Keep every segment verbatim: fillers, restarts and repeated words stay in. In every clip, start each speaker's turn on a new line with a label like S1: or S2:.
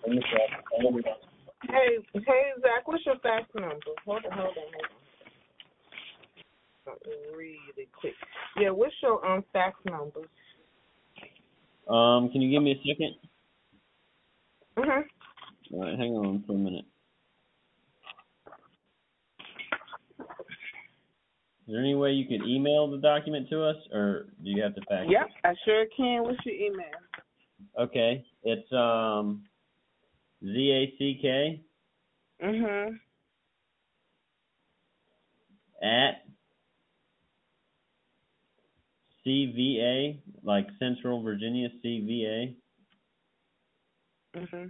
S1: Hey, hey, Zach, what's your fax number? Hold on, hold on, hold on. Really quick. Yeah, what's your um fax number?
S2: Um, can you give me a second?
S1: Mhm.
S2: All right, hang on for a minute. Is there any way you could email the document to us, or do you have to fax
S1: Yep,
S2: it?
S1: I sure can. What's your email?
S2: Okay, it's um Z A C K
S1: Mhm.
S2: at C V A, like Central Virginia C V
S1: Mhm.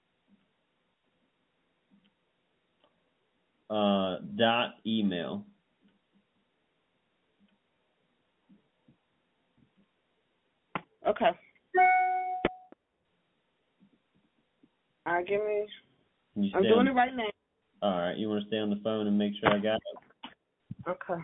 S2: A, uh, dot email.
S1: Okay. All right, give me.
S2: Can you
S1: I'm
S2: stay
S1: doing
S2: on?
S1: it right now.
S2: All right, you want to stay on the phone and make sure I got it?
S1: Okay.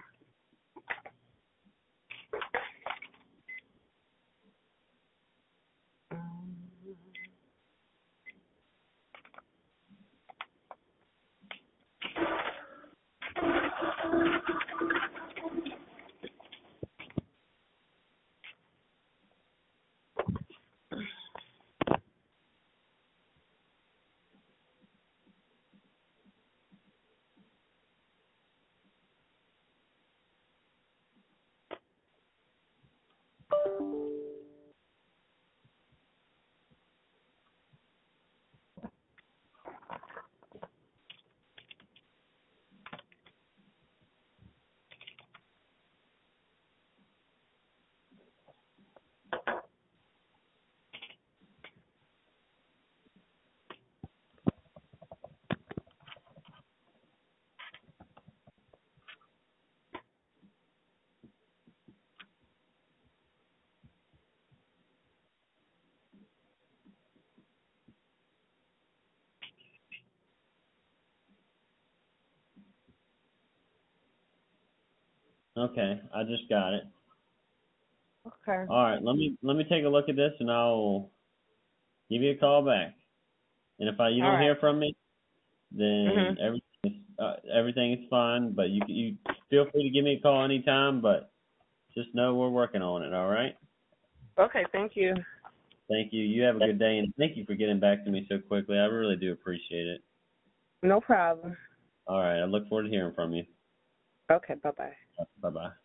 S2: Okay, I just got it.
S1: Okay.
S2: All right, let me let me take a look at this, and I'll give you a call back. And if I you
S1: All
S2: don't
S1: right.
S2: hear from me, then
S1: Mhm.
S2: everything is, uh, everything is fine. But you you feel free to give me a call anytime. But just know we're working on it. All right.
S1: Okay. Thank you.
S2: Thank you. You have a good day, and thank you for getting back to me so quickly. I really do appreciate it.
S1: No problem.
S2: All right. I look forward to hearing from you.
S1: Okay. Bye bye.
S2: Bye bye.